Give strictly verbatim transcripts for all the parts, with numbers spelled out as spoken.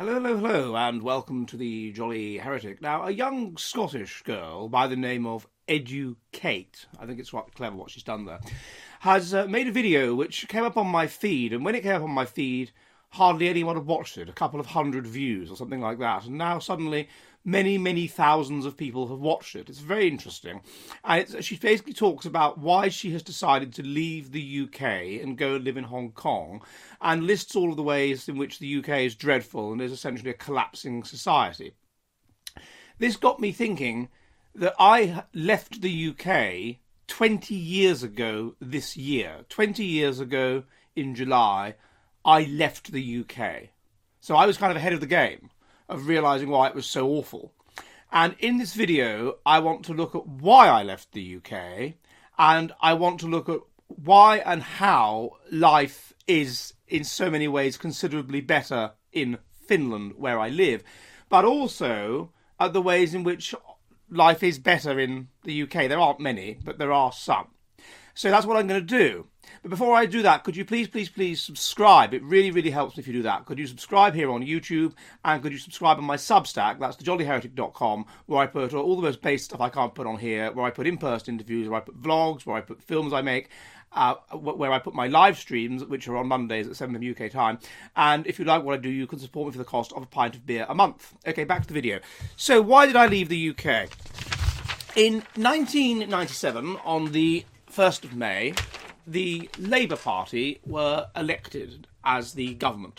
Hello, hello, hello, and welcome to the Jolly Heretic. Now, a young Scottish girl by the name of Educate, I think it's quite clever what she's done there, has uh, made a video which came up on my feed, and when it came up on my feed, hardly anyone had watched it, a couple of hundred views or something like that, and now suddenly many, many thousands of people have watched it. It's very interesting. And it's, she basically talks about why she has decided to leave the U K and go and live in Hong Kong, and lists all of the ways in which the U K is dreadful and is essentially a collapsing society. This got me thinking that I left the U K twenty years ago this year. twenty years ago in July, I left the U K. So I was kind of ahead of the game of realising why it was so awful. And in this video, I want to look at why I left the U K, and I want to look at why and how life is in so many ways considerably better in Finland, where I live, but also at the ways in which life is better in the U K. There aren't many, but there are some. So that's what I'm going to do. But before I do that, could you please, please, please subscribe? It really, really helps if you do that. Could you subscribe here on YouTube? And could you subscribe on my Substack? That's the jolly heretic dot com, where I put all the most basic stuff I can't put on here, where I put in-person interviews, where I put vlogs, where I put films I make, uh, where I put my live streams, which are on Mondays at seven p.m. U K time. And if you like what I do, you can support me for the cost of a pint of beer a month. Okay, back to the video. So why did I leave the U K? In nineteen ninety-seven, on the first of May, the Labour Party were elected as the government.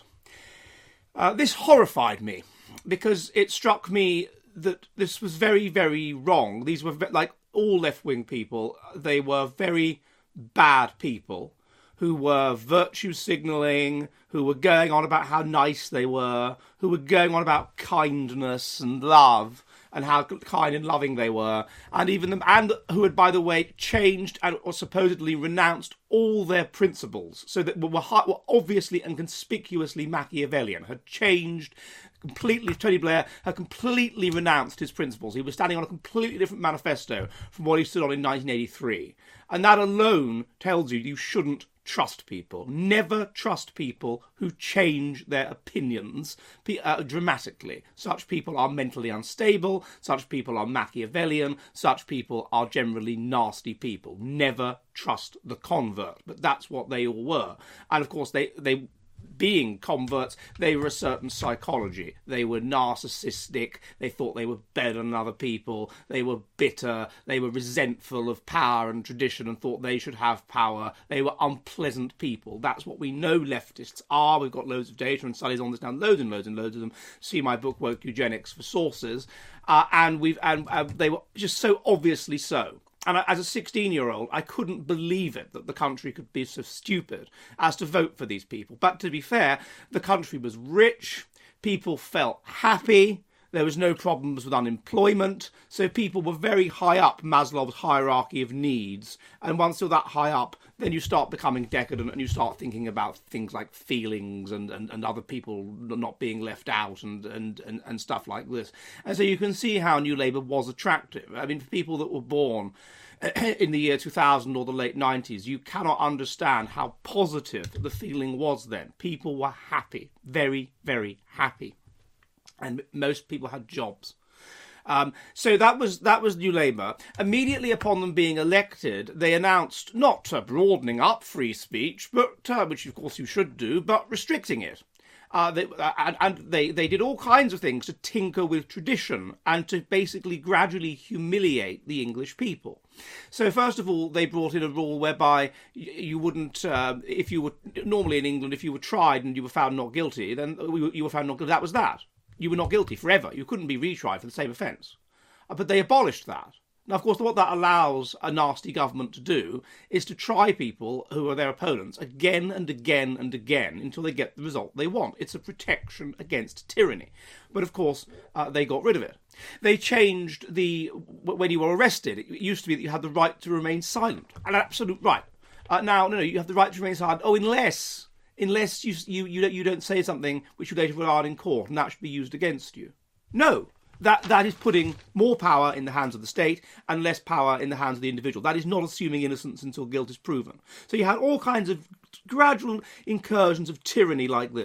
Uh, this horrified me, because it struck me that this was very, very wrong. These were, like all left-wing people, they were very bad people who were virtue signalling, who were going on about how nice they were, who were going on about kindness and love, and how kind and loving they were, and even them, and who had, by the way, changed and or supposedly renounced all their principles, so that were, were obviously and conspicuously Machiavellian, had changed completely. Tony Blair had completely renounced his principles. He was standing on a completely different manifesto from what he stood on in nineteen eighty-three. And that alone tells you you shouldn't trust people. Never trust people who change their opinions uh, dramatically. Such people are mentally unstable. Such people are Machiavellian. Such people are generally nasty people. Never trust the convert. But that's what they all were. And of course, they they. being converts, they were a certain psychology. They were narcissistic, they thought they were better than other people, they were bitter, they were resentful of power and tradition and thought they should have power. They were unpleasant people. That's what we know leftists are. We've got loads of data and studies on this now, loads and loads and loads of them. See my book, Woke Eugenics, for sources. Uh, and we've and uh, they were just so obviously so. And as a sixteen-year-old, I couldn't believe it that the country could be so stupid as to vote for these people. But to be fair, the country was rich, people felt happy, there was no problems with unemployment, so people were very high up Maslow's hierarchy of needs. And once you're that high up, then you start becoming decadent and you start thinking about things like feelings and, and, and other people not being left out and, and, and, and stuff like this. And so you can see how New Labour was attractive. I mean, for people that were born in the year two thousand or the late nineties, you cannot understand how positive the feeling was then. People were happy, very, very happy. And most people had jobs. Um, so that was that was New Labour. Immediately upon them being elected, they announced not uh, broadening up free speech, but uh, which of course you should do, but restricting it. Uh, they, uh, and, and they, they did all kinds of things to tinker with tradition and to basically gradually humiliate the English people. So first of all, they brought in a rule whereby you, you wouldn't, uh, if you were, normally in England, if you were tried and you were found not guilty, then you were found not guilty. That was that. You were not guilty forever. You couldn't be retried for the same offence. Uh, but they abolished that. Now, of course, what that allows a nasty government to do is to try people who are their opponents again and again and again until they get the result they want. It's a protection against tyranny. But, of course, uh, they got rid of it. They changed the... When you were arrested, it used to be that you had the right to remain silent. An absolute right. Uh, now, no, no, you have the right to remain silent. Oh, unless... Unless you, you, you, don't, you don't say something which you later rely on in court, and that should be used against you. No. That that is putting more power in the hands of the state and less power in the hands of the individual. That is not assuming innocence until guilt is proven. So you had all kinds of gradual incursions of tyranny like this.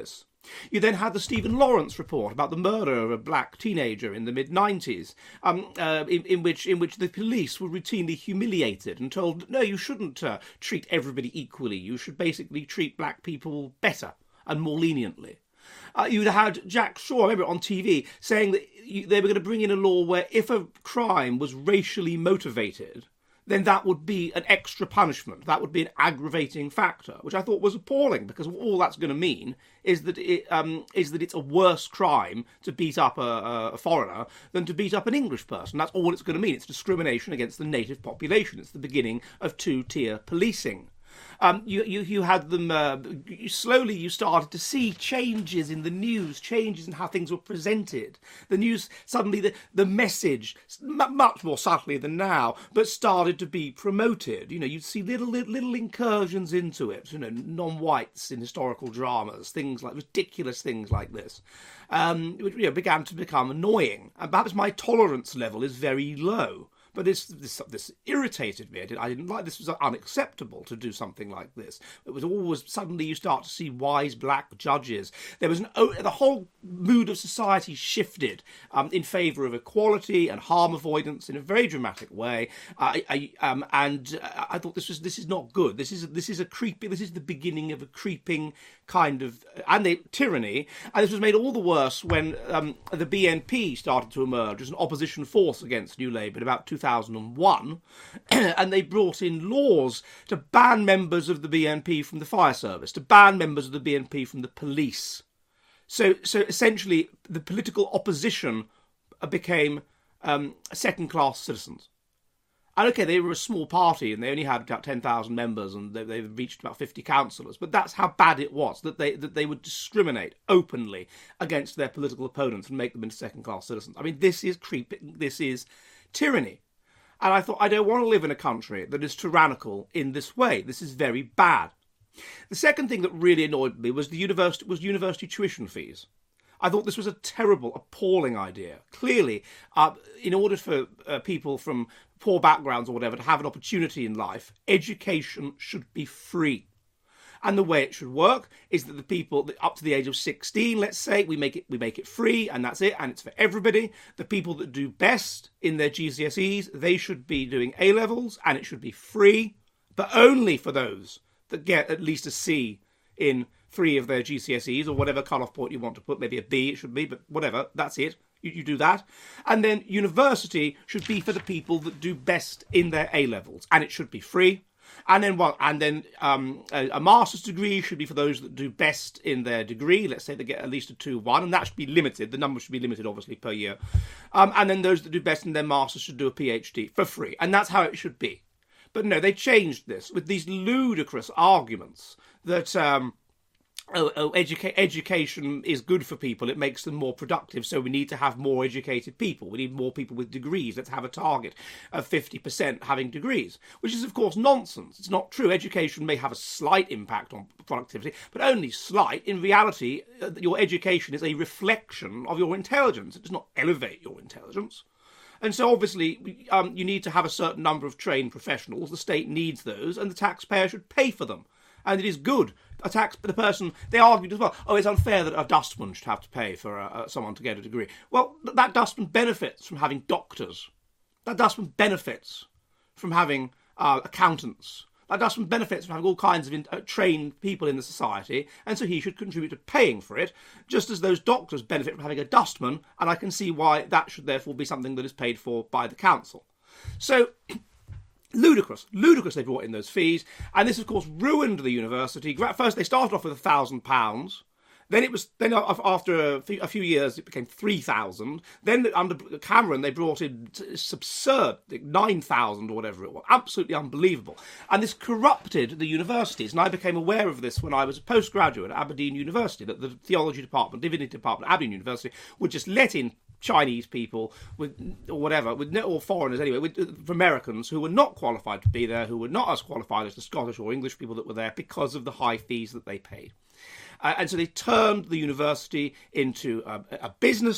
You then had the Stephen Lawrence report about the murder of a black teenager in the mid nineties, um, uh, in, in which in which the police were routinely humiliated and told, no, you shouldn't uh, treat everybody equally. You should basically treat black people better and more leniently. Uh, you had Jack Shaw, I remember on T V, saying that you, they were going to bring in a law where if a crime was racially motivated, then that would be an extra punishment. That would be an aggravating factor, which I thought was appalling, because all that's going to mean is that it um, is that it's a worse crime to beat up a, a foreigner than to beat up an English person. That's all it's going to mean. It's discrimination against the native population. It's the beginning of two-tier policing. Um, you, you you had them uh, you, slowly. You started to see changes in the news, changes in how things were presented. The news suddenly, the the message, m- much more subtly than now, but started to be promoted. You know, you'd see little little, little incursions into it. You know, non-whites in historical dramas, things like ridiculous things like this, um, which you know, began to become annoying. And perhaps my tolerance level is very low. But this, this this irritated me. I, did, I didn't like this. It was unacceptable to do something like this. It was always, suddenly you start to see wise black judges. There was an, the whole mood of society shifted um, in favour of equality and harm avoidance in a very dramatic way. I, I, um, and I thought this was this is not good. This is this is a creepy. This is the beginning of a creeping kind of and the tyranny. And this was made all the worse when um, the B N P started to emerge as an opposition force against New Labour in about two thousand one, and they brought in laws to ban members of the B N P from the fire service, to ban members of the B N P from the police. So, so essentially, the political opposition became um, second-class citizens. And okay, they were a small party, and they only had about ten thousand members, and they, they reached about fifty councillors. But that's how bad it was, that they that they would discriminate openly against their political opponents and make them into second-class citizens. I mean, this is creeping. This is tyranny. And I thought, I don't want to live in a country that is tyrannical in this way. This is very bad. The second thing that really annoyed me was the university was university tuition fees. I thought this was a terrible, appalling idea. Clearly, uh, in order for uh, people from poor backgrounds or whatever to have an opportunity in life, education should be free. And the way it should work is that the people that up to the age of sixteen, let's say, we make it we make it free, and that's it, and it's for everybody. The people that do best in their G C S Es, they should be doing A-levels, and it should be free, but only for those that get at least a C in three of their G C S Es, or whatever cut-off point you want to put, maybe a B it should be, but whatever, that's it. You, you do that. And then university should be for the people that do best in their A-levels, and it should be free. And then what? And then um, a, a master's degree should be for those that do best in their degree. Let's say they get at least a two one, and that should be limited. The number should be limited, obviously, per year. Um, and then those that do best in their master's should do a PhD for free, and that's how it should be. But no, they changed this with these ludicrous arguments that um, oh, oh, educa- education is good for people. It makes them more productive, so we need to have more educated people. We need more people with degrees. Let's have a target of fifty percent having degrees, which is, of course, nonsense. It's not true. Education may have a slight impact on productivity, but only slight. In reality, your education is a reflection of your intelligence. It does not elevate your intelligence. And so, obviously, um, you need to have a certain number of trained professionals. The state needs those, and the taxpayer should pay for them. And it is good. A tax, the person, they argued as well, oh, it's unfair that a dustman should have to pay for uh, someone to get a degree. Well, that dustman benefits from having doctors. That dustman benefits from having uh, accountants. That dustman benefits from having all kinds of in, uh, trained people in the society, and so he should contribute to paying for it, just as those doctors benefit from having a dustman, and I can see why that should therefore be something that is paid for by the council. So, ludicrous, ludicrous they brought in those fees, and this of course ruined the university. First they started off with a thousand pounds, then it was then after a few, a few years it became three thousand. Then under Cameron they brought in absurd nine thousand or whatever it was, absolutely unbelievable, and this corrupted the universities. And I became aware of this when I was a postgraduate at Aberdeen University, that the theology department, divinity department at Aberdeen University would just let in Chinese people with or whatever, with or foreigners anyway, with Americans who were not qualified to be there, who were not as qualified as the Scottish or English people that were there because of the high fees that they paid. Uh, and so they turned the university into a, a business,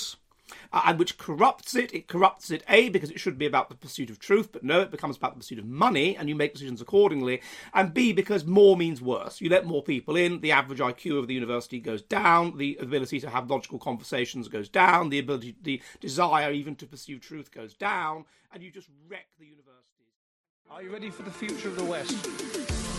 uh, and which corrupts it. It corrupts it, A, because it should be about the pursuit of truth, but no, it becomes about the pursuit of money, and you make decisions accordingly, and B, because more means worse. You let more people in, the average I Q of the university goes down, the ability to have logical conversations goes down, the ability, the desire even to pursue truth goes down, and you just wreck the universities. Are you ready for the future of the West?